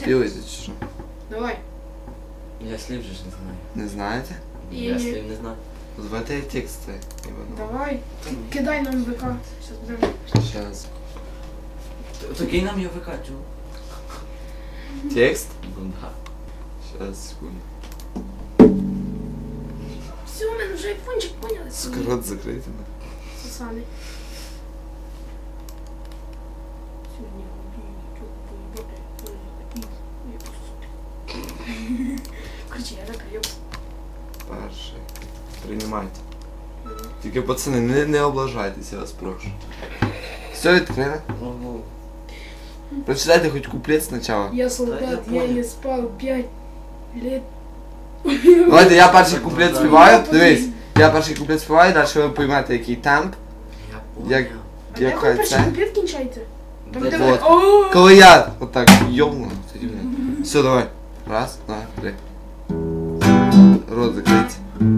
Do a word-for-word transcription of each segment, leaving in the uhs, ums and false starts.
Співайте чи що? Давай. Я слів же ж не знаю. Не знаєте? Я слів не знаю. Звати тексти. Давай. Ки- Кидай нам ВК. Сейчас подожди. Сейчас. То кинь нам його викачу. Текст? Ну да. Сейчас, секунду. Все, у мене вже айфончик, поняли? Сука, рот закрийте. Сосани. Короче, я закрию. Перший. Приймайте. Тільки, пацани, не, не облажайтесь, я вас прошу. Все відкрили? Ого. Прочитайте хоч куплет спочатку. Я Да, солдат, я я понял. не спал пять лет. Давайте я перший куплет співаю. Я Дивись, я перший куплет співаю, далі ви поймете який темп. Я Як- понял. А де Яка ви перший це? куплет кінчаєте? Там Де де вот. ви... О! Коли я отак йовну, тоді буде. Все, давай. Раз, два, три. Рот закрийте.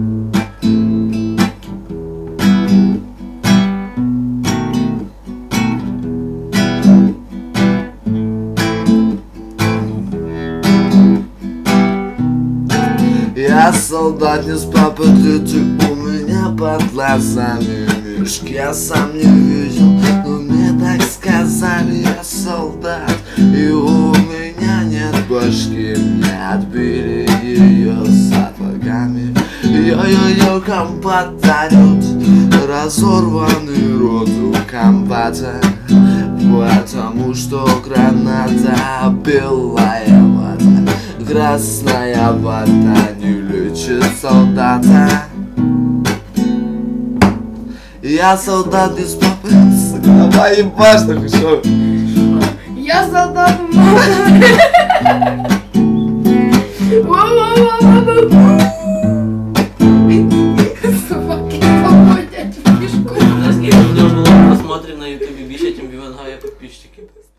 Я солдат, не спал под летик, у меня под глазами мешки. Я сам не видел, но мне так сказали. Я солдат, и у меня нет башки. Мне отбили ее сапогами. Йо-йо-йо, комбат орёт, разорванный рот у комбата. Потому что граната белая вода, красная вода не лечит солдата. Я солдат без папы, сука, давай ебашь нахуй, шо? Я солдат, мама. Собаки поводять в кишку. Наскільки в нього було просмотрів на ютубі більше, ніж в Івангая підписчиків.